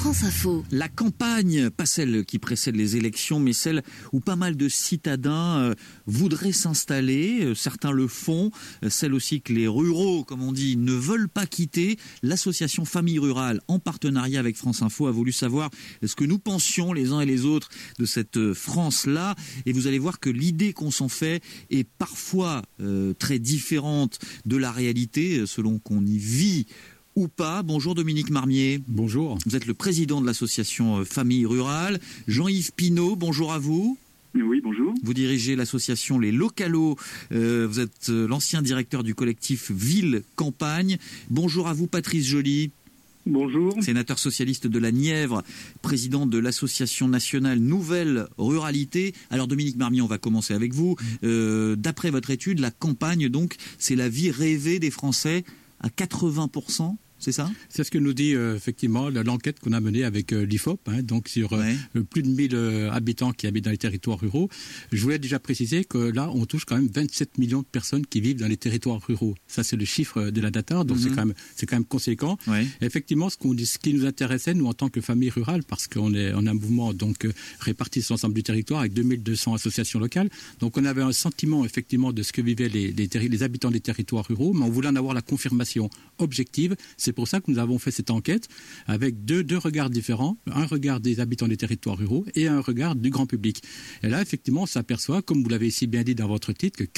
France Info. La campagne, pas celle qui précède les élections, mais celle où pas mal de citadins voudraient s'installer. Certains le font. Celle aussi que les ruraux, comme on dit, ne veulent pas quitter. L'association Famille Rurale, en partenariat avec France Info, a voulu savoir ce que nous pensions les uns et les autres de cette France-là. Et vous allez voir que l'idée qu'on s'en fait est parfois très différente de la réalité, selon qu'on y vit ou pas. Bonjour Dominique Marmier. Bonjour. Vous êtes le président de l'association Famille Rurale. Jean-Yves Pinault, bonjour à vous. Oui, bonjour. Vous dirigez l'association Les Localos. Vous êtes l'ancien directeur du collectif Ville-Campagne. Bonjour à vous Patrice Joly. Bonjour. Sénateur socialiste de la Nièvre, président de l'association nationale Nouvelle Ruralité. Alors Dominique Marmier, on va commencer avec vous. D'après votre étude, la campagne, donc, c'est la vie rêvée des Français à 80%. C'est ça ? C'est ce que nous dit effectivement l'enquête qu'on a menée avec l'IFOP, donc sur plus de 1000 habitants qui habitent dans les territoires ruraux. Je voulais déjà préciser que là, on touche quand même 27 millions de personnes qui vivent dans les territoires ruraux. Ça, c'est le chiffre de la data, donc c'est quand même conséquent. Ouais. Effectivement, ce qui nous intéressait, nous, en tant que famille rurale, parce qu'on a un mouvement donc réparti sur l'ensemble du territoire avec 2200 associations locales. Donc, on avait un sentiment, effectivement, de ce que vivaient les habitants des territoires ruraux, mais on voulait en avoir la confirmation objective. C'est pour ça que nous avons fait cette enquête avec deux regards différents, un regard des habitants des territoires ruraux et un regard du grand public. Et là, effectivement, on s'aperçoit, comme vous l'avez si bien dit dans votre titre, que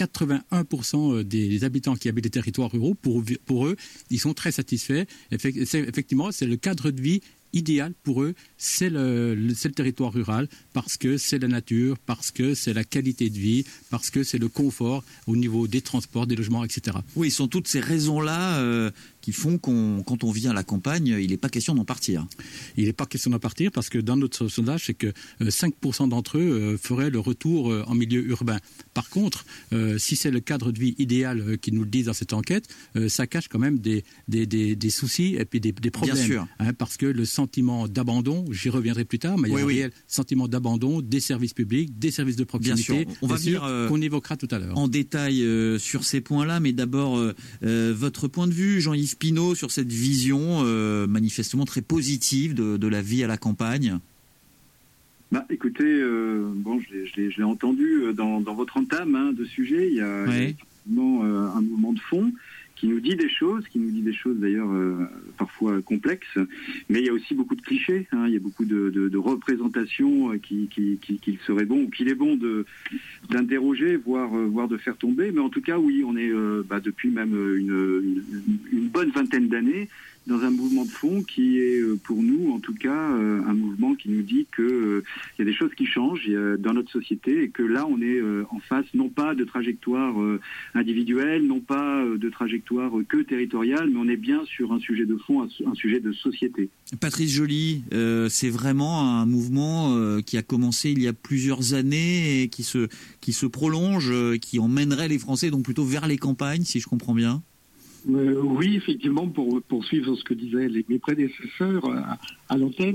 81% des habitants qui habitent les territoires ruraux, pour eux, ils sont très satisfaits. Effectivement, c'est le cadre de vie idéal pour eux, c'est le territoire rural, parce que c'est la nature, parce que c'est la qualité de vie, parce que c'est le confort au niveau des transports, des logements, etc. Oui, ce sont toutes ces raisons-là qui font quand on vient à la campagne, il n'est pas question d'en partir. Il n'est pas question d'en partir parce que dans notre sondage, c'est que 5% d'entre eux feraient le retour en milieu urbain. Par contre, si c'est le cadre de vie idéal qui nous le dit dans cette enquête, ça cache quand même des soucis et puis des problèmes. Bien sûr. Parce que le sentiment d'abandon, j'y reviendrai plus tard, mais il y a un réel sentiment d'abandon des services publics, des services de proximité. Bien sûr. On va venir qu'on évoquera tout à l'heure. En détail sur ces points-là, mais d'abord votre point de vue, Jean-Yves Pinault, sur cette vision manifestement très positive de la vie à la campagne. Écoutez, je l'ai entendu dans votre entame de sujet. Il y a effectivement un mouvement de fond qui nous dit des choses d'ailleurs parfois complexes, mais il y a aussi beaucoup de clichés, il y a beaucoup de représentations qu'il serait bon, ou qu'il est bon d'interroger, voire de faire tomber. Mais en tout cas, oui, on est depuis même une bonne vingtaine d'années dans un mouvement de fond qui est, pour nous, en tout cas, un mouvement qui nous dit que il y a des choses qui changent dans notre société et que là, on est en face, non pas de trajectoire individuelle, non pas de trajectoire que territoriale, mais on est bien sur un sujet de fond, un sujet de société. Patrice Joly, c'est vraiment un mouvement qui a commencé il y a plusieurs années et qui se prolonge, qui emmènerait les Français donc plutôt vers les campagnes, si je comprends bien. Oui, effectivement, pour poursuivre ce que disaient mes prédécesseurs à l'antenne,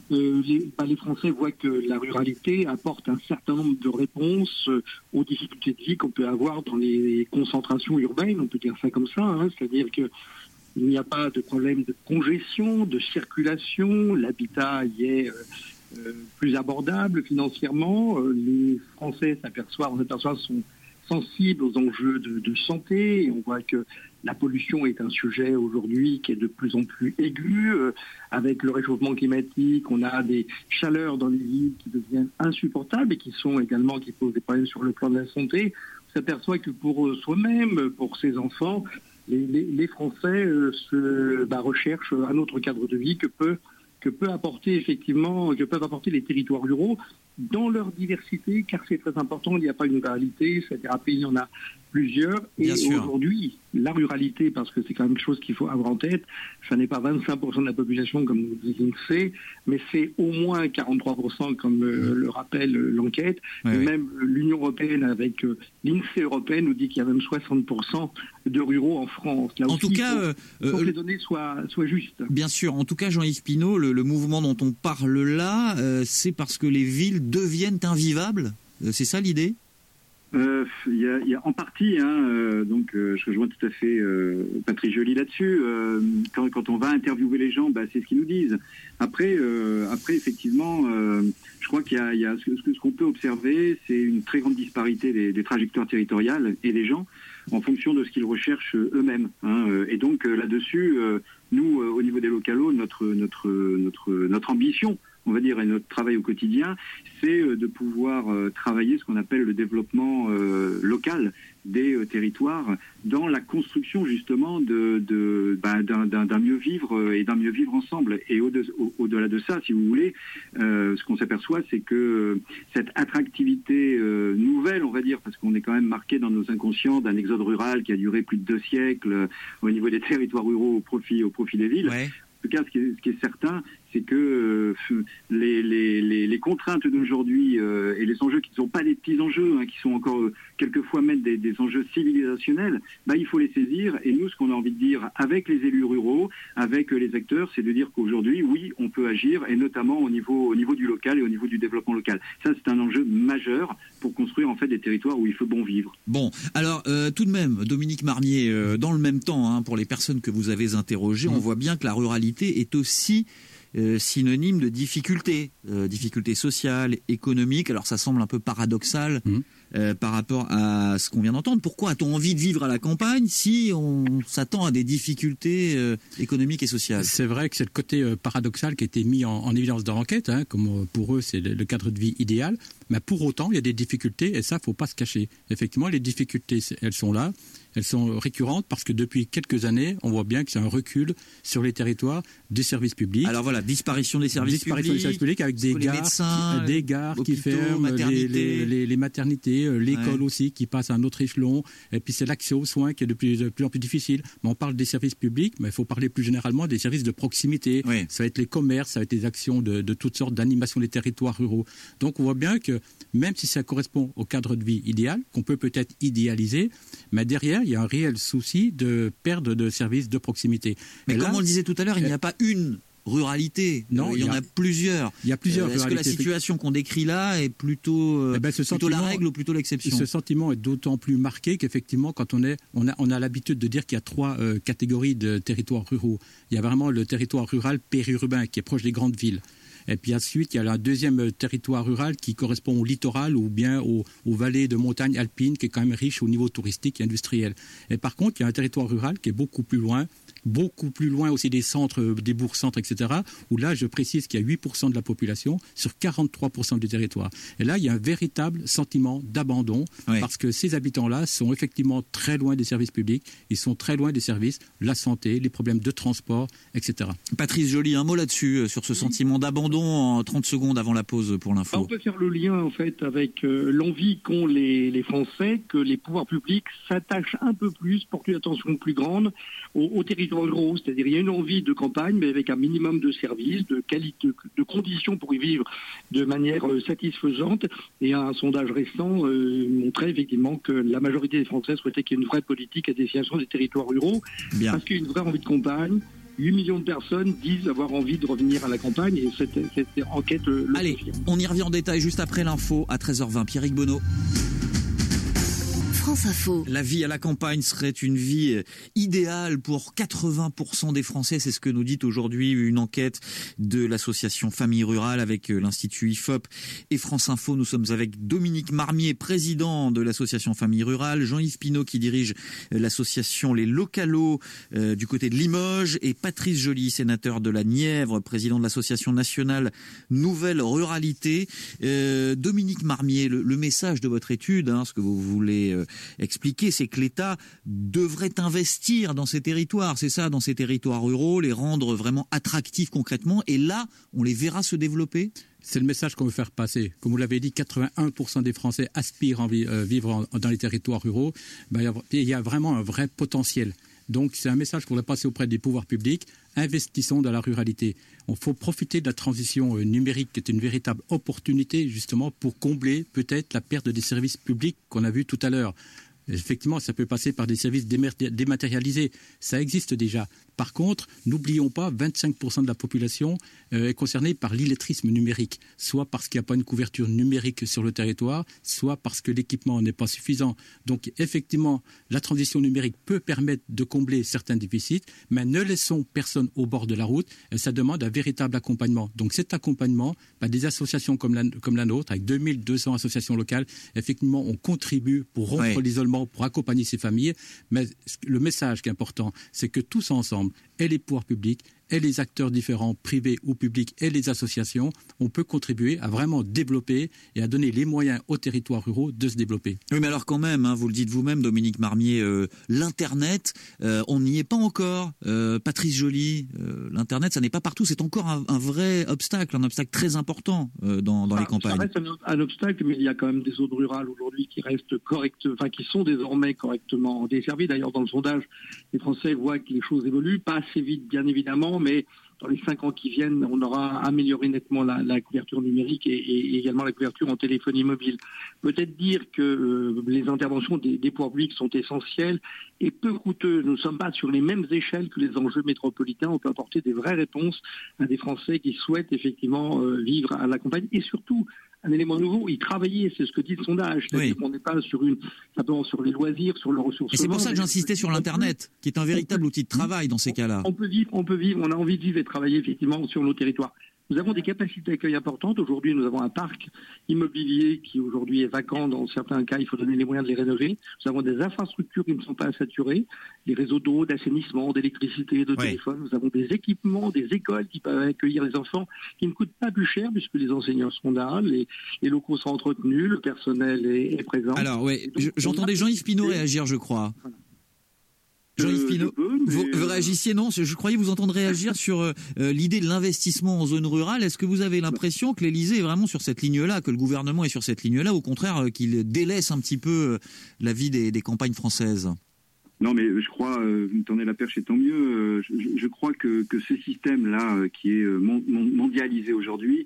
les Français voient que la ruralité apporte un certain nombre de réponses aux difficultés de vie qu'on peut avoir dans les concentrations urbaines, on peut dire ça comme ça, c'est-à-dire que il n'y a pas de problème de congestion, de circulation, l'habitat y est plus abordable financièrement, les Français sont sensibles aux enjeux de santé. On voit que la pollution est un sujet aujourd'hui qui est de plus en plus aigu. Avec le réchauffement climatique, on a des chaleurs dans les villes qui deviennent insupportables et qui posent des problèmes sur le plan de la santé. On s'aperçoit que pour soi-même, pour ses enfants, les Français recherchent un autre cadre de vie que peuvent apporter les territoires ruraux dans leur diversité, car c'est très important, il n'y a pas une ruralité, c'est-à-dire un pays, il y en a plusieurs, et aujourd'hui, la ruralité, parce que c'est quand même une chose qu'il faut avoir en tête, ça n'est pas 25% de la population comme nous dit l'INSEE, mais c'est au moins 43% comme le rappelle l'enquête, et même l'Union européenne avec l'INSEE européenne nous dit qu'il y a même 60% de ruraux en France. Là en aussi, tout cas, faut que les données soient justes. Bien sûr, en tout cas, Jean-Yves Pinault, le mouvement dont on parle là, c'est parce que les villes deviennent invivables, c'est ça l'idée ? Il y a en partie, donc je rejoins tout à fait Patrice Joly là-dessus. Quand on va interviewer les gens, c'est ce qu'ils nous disent. Après effectivement, je crois qu'il y a ce qu'on peut observer, c'est une très grande disparité des trajectoires territoriales et des gens en fonction de ce qu'ils recherchent eux-mêmes. Et donc là-dessus, nous, au niveau des localos, notre ambition, on va dire, et notre travail au quotidien, c'est de pouvoir travailler ce qu'on appelle le développement local des territoires dans la construction justement d'un mieux vivre et d'un mieux vivre ensemble. Et au-delà de ça, si vous voulez, ce qu'on s'aperçoit, c'est que cette attractivité nouvelle, on va dire, parce qu'on est quand même marqué dans nos inconscients d'un exode rural qui a duré plus de 2 siècles au niveau des territoires ruraux au profit des villes. Ouais. En tout cas, ce qui est certain, c'est que les contraintes d'aujourd'hui et les enjeux qui ne sont pas des petits enjeux, qui sont encore quelquefois même des enjeux civilisationnels, il faut les saisir. Et nous, ce qu'on a envie de dire avec les élus ruraux, avec les acteurs, c'est de dire qu'aujourd'hui, oui, on peut agir, et notamment au niveau du local et au niveau du développement local. Ça, c'est un enjeu majeur pour construire en fait des territoires où il faut bon vivre. Bon, alors tout de même, Dominique Marmier, dans le même temps, pour les personnes que vous avez interrogées, on voit bien que la ruralité est aussi synonyme de difficultés sociales, économiques. Alors ça semble un peu paradoxal par rapport à ce qu'on vient d'entendre. Pourquoi a-t-on envie de vivre à la campagne si on s'attend à des difficultés économiques et sociales ? C'est vrai que c'est le côté paradoxal qui a été mis en évidence dans l'enquête, comme pour eux c'est le cadre de vie idéal. Mais pour autant, il y a des difficultés et ça, faut pas se cacher. Effectivement, les difficultés, elles sont là. Elles sont récurrentes parce que depuis quelques années, on voit bien que c'est un recul sur les territoires des services publics. Alors voilà, disparition des services publics avec des gares qui ferment, les maternités, l'école aussi qui passe à un autre échelon. Et puis c'est l'accès aux soins qui est de plus en plus difficile. Mais on parle des services publics, mais il faut parler plus généralement des services de proximité. Oui. Ça va être les commerces, ça va être des actions de toutes sortes d'animation des territoires ruraux. Donc on voit bien que même si ça correspond au cadre de vie idéal, qu'on peut peut-être idéaliser, mais derrière, il y a un réel souci de perte de services de proximité. Mais comme on le disait tout à l'heure, il n'y a pas une ruralité. Non, il y en a plusieurs. Il y a plusieurs Est-ce que la situation qu'on décrit là est plutôt la règle ou plutôt l'exception ? Ce sentiment est d'autant plus marqué qu'effectivement, quand on a l'habitude de dire qu'il y a 3 catégories de territoires ruraux. Il y a vraiment le territoire rural périurbain qui est proche des grandes villes. Et puis ensuite, il y a un deuxième territoire rural qui correspond au littoral ou bien aux vallées de montagnes alpines qui est quand même riche au niveau touristique et industriel. Et par contre, il y a un territoire rural qui est beaucoup plus loin aussi des centres, des bourgs-centres, etc., où là, je précise qu'il y a 8% de la population sur 43% du territoire. Et là, il y a un véritable sentiment d'abandon, parce que ces habitants-là sont effectivement très loin des services publics, ils sont très loin des services, la santé, les problèmes de transport, etc. Patrice Joly, un mot là-dessus, sur ce sentiment d'abandon en 30 secondes avant la pause pour l'info. On peut faire le lien, en fait, avec l'envie qu'ont les Français que les pouvoirs publics s'attachent un peu plus, portent une attention plus grande aux territoires ruraux, c'est-à-dire il y a une envie de campagne, mais avec un minimum de services, de qualité, de conditions pour y vivre de manière satisfaisante. Et un sondage récent montrait effectivement que la majorité des Français souhaitaient qu'il y ait une vraie politique à destination des territoires ruraux, parce qu'il y a une vraie envie de campagne. 8 millions de personnes disent avoir envie de revenir à la campagne et cette enquête le confirme. On y revient en détail juste après l'info à 13h20. Pierrick Bonneau. France Info. La vie à la campagne serait une vie idéale pour 80% des Français. C'est ce que nous dit aujourd'hui une enquête de l'association Famille Rurale avec l'Institut IFOP et France Info. Nous sommes avec Dominique Marmier, président de l'association Famille Rurale, Jean-Yves Pinault qui dirige l'association Les Localos du côté de Limoges et Patrice Joly, sénateur de la Nièvre, président de l'association nationale Nouvelle Ruralité. Dominique Marmier, le message de votre étude, ce que vous voulez expliquer, c'est que l'État devrait investir dans ces territoires, c'est ça, dans ces territoires ruraux, les rendre vraiment attractifs concrètement, et là, on les verra se développer. C'est le message qu'on veut faire passer. Comme vous l'avez dit, 81% des Français aspirent à vivre dans les territoires ruraux. Il y a vraiment un vrai potentiel. Donc c'est un message qu'on va passer auprès des pouvoirs publics. Investissons dans la ruralité. Il faut profiter de la transition numérique qui est une véritable opportunité justement pour combler peut-être la perte des services publics qu'on a vu tout à l'heure. Effectivement, ça peut passer par des services dématérialisés. Ça existe déjà. Par contre, n'oublions pas, 25% de la population est concernée par l'illettrisme numérique, soit parce qu'il n'y a pas une couverture numérique sur le territoire, soit parce que l'équipement n'est pas suffisant. Donc, effectivement, la transition numérique peut permettre de combler certains déficits, mais ne laissons personne au bord de la route. Ça demande un véritable accompagnement. Donc, cet accompagnement, des associations comme la nôtre, avec 2200 associations locales, effectivement, on contribue pour rompre l'isolement, pour accompagner ces familles. Mais le message qui est important, c'est que tous ensemble, et les pouvoirs publics, et les acteurs différents, privés ou publics, et les associations, on peut contribuer à vraiment développer et à donner les moyens aux territoires ruraux de se développer. Oui, mais alors quand même, vous le dites vous-même, Dominique Marmier, l'Internet, on n'y est pas encore. Patrice Joly, l'Internet, ça n'est pas partout. C'est encore un vrai obstacle, un obstacle très important dans les campagnes. Ça reste un obstacle, mais il y a quand même des zones rurales aujourd'hui qui restent qui sont désormais correctement desservies. D'ailleurs, dans le sondage, les Français voient que les choses évoluent, pas assez vite, bien évidemment, mais dans les 5 ans qui viennent, on aura amélioré nettement la couverture numérique et également la couverture en téléphonie mobile. Peut-être dire que les interventions des pouvoirs publics sont essentielles et peu coûteuses. Nous ne sommes pas sur les mêmes échelles que les enjeux métropolitains. On peut apporter des vraies réponses à des Français qui souhaitent effectivement vivre à la campagne et surtout un élément nouveau, y travailler, c'est ce que dit le sondage. C'est-à-dire qu'on n'est pas simplement sur les loisirs, sur les ressources. Et c'est pour ça que j'insistais sur l'Internet, qui est un véritable outil de travail dans ces cas-là. On peut vivre, on a envie de vivre et de travailler effectivement sur nos territoires. Nous avons des capacités d'accueil importantes. Aujourd'hui, nous avons un parc immobilier qui aujourd'hui est vacant. Dans certains cas, il faut donner les moyens de les rénover. Nous avons des infrastructures qui ne sont pas saturées, des réseaux d'eau, d'assainissement, d'électricité, de téléphone. Nous avons des équipements, des écoles qui peuvent accueillir les enfants, qui ne coûtent pas plus cher puisque les enseignants sont là, les locaux sont entretenus, le personnel est présent. Alors j'entendais Jean-Yves Pinot réagir, je crois. Voilà. Jean-Yves Pinot, vous réagissiez, non? Je croyais vous entendre réagir sur l'idée de l'investissement en zone rurale. Est-ce que vous avez l'impression que l'Élysée est vraiment sur cette ligne-là, que le gouvernement est sur cette ligne-là, au contraire qu'il délaisse un petit peu la vie des campagnes françaises? Non, mais je crois, vous me tendez la perche et tant mieux, je crois que ce système-là qui est mondialisé aujourd'hui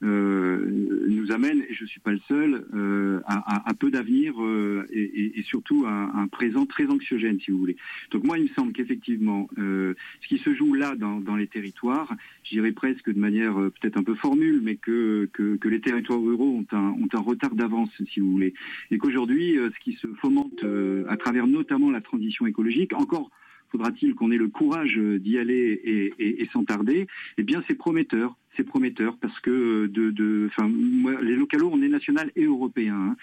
nous amène, et je ne suis pas le seul, à peu d'avenir et surtout à un présent très anxiogène, si vous voulez. Donc moi, il me semble qu'effectivement, ce qui se joue là dans les territoires, je dirais presque de manière peut-être un peu formule, mais que les territoires ruraux ont un retard d'avance, si vous voulez. Et qu'aujourd'hui, ce qui se fomente à travers notamment la transition écologique, encore faudra-t-il qu'on ait le courage d'y aller et sans tarder, eh bien c'est prometteur. C'est prometteur parce que moi, les localos, on est national et européen.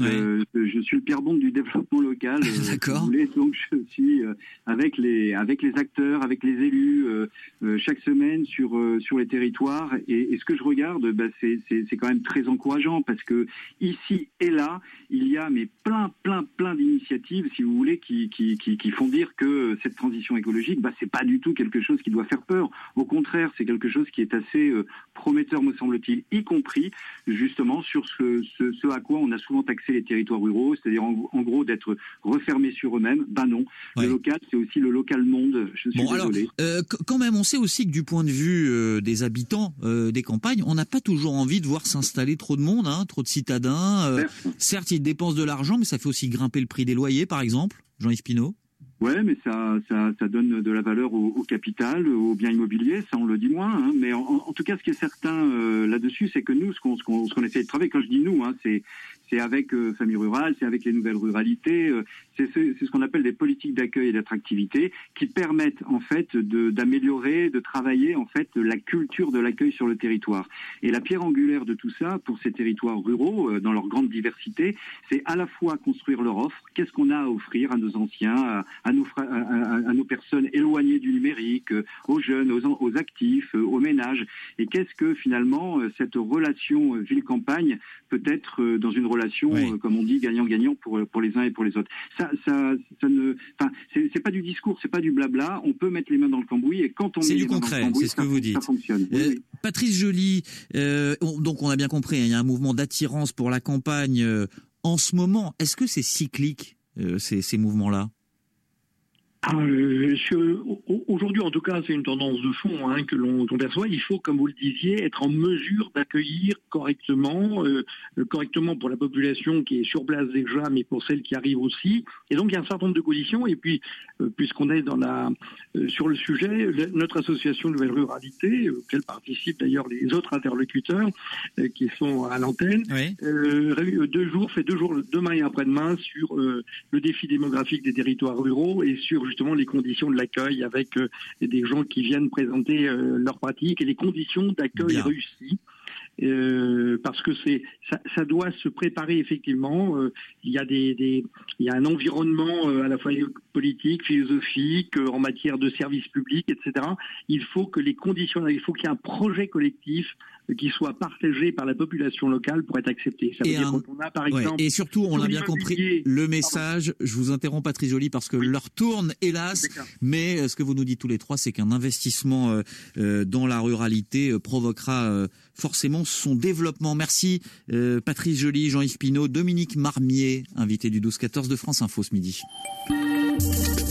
Je suis le Pierre Bond du développement local. D'accord. Si vous voulez, donc je suis avec les acteurs, avec les élus chaque semaine sur les territoires. Et ce que je regarde, c'est quand même très encourageant parce que ici et là, il y a plein d'initiatives, si vous voulez, qui font dire que cette transition écologique, c'est pas du tout quelque chose qui doit faire peur. Au contraire, c'est quelque chose qui est assez prometteur, me semble-t-il, y compris justement sur ce à quoi on a souvent taxé les territoires ruraux, c'est-à-dire en gros d'être refermés sur eux-mêmes. Non, le local, c'est aussi le local monde. Je suis désolé. Alors, quand même, on sait aussi que du point de vue des habitants des campagnes, on n'a pas toujours envie de voir s'installer trop de monde, trop de citadins. Certes, ils dépensent de l'argent, mais ça fait aussi grimper le prix des loyers, par exemple. Jean-Yves Pinot. Ouais, mais ça donne de la valeur au capital, aux biens immobiliers, ça on le dit moins. Mais en tout cas, ce qui est certain là-dessus, c'est que nous, ce qu'on essaie de travailler, quand je dis nous, c'est avec Famille Rurale, c'est avec les nouvelles ruralités, c'est ce qu'on appelle des politiques d'accueil et d'attractivité qui permettent en fait d'améliorer, de travailler en fait la culture de l'accueil sur le territoire. Et la pierre angulaire de tout ça pour ces territoires ruraux, dans leur grande diversité, c'est à la fois construire leur offre, qu'est-ce qu'on a à offrir à nos anciens, à nos personnes éloignées du numérique, aux jeunes, aux actifs, aux ménages, et qu'est-ce que finalement cette relation ville-campagne peut être dans une relation, comme on dit, gagnant-gagnant pour les uns et pour les autres. C'est pas du discours, c'est pas du blabla. On peut mettre les mains dans le cambouis et quand on met les mains dans le cambouis, c'est ce que vous dites. Ça fonctionne. Oui. Patrice Joly, donc on a bien compris, il y a un mouvement d'attirance pour la campagne en ce moment. Est-ce que c'est cyclique ces mouvements-là? Aujourd'hui, en tout cas, c'est une tendance de fond que l'on perçoit. Il faut, comme vous le disiez, être en mesure d'accueillir correctement pour la population qui est sur place déjà, mais pour celle qui arrive aussi. Et donc, il y a un certain nombre de conditions. Et puis, puisqu'on est sur le sujet, notre association Nouvelle Ruralité, auquel participent d'ailleurs les autres interlocuteurs qui sont à l'antenne, oui. fait 2 jours, demain et après-demain, sur le défi démographique des territoires ruraux et sur justement les conditions de l'accueil avec des gens qui viennent présenter leurs pratiques et les conditions d'accueil réussies. Parce que ça doit se préparer effectivement. Il y a un environnement à la fois politique, philosophique, en matière de services publics, etc. Il faut qu'il y ait un projet collectif qui soit partagé par la population locale pour être accepté. Ça veut dire quand on a, par exemple, et surtout, on l'a bien compris, le message, je vous interromps Patrice Joly parce que l'heure tourne, hélas, mais ce que vous nous dites tous les trois, c'est qu'un investissement dans la ruralité provoquera forcément son développement. Merci Patrice Joly, Jean-Yves Pineau, Dominique Marmier, invité du 12-14 de France Info ce midi.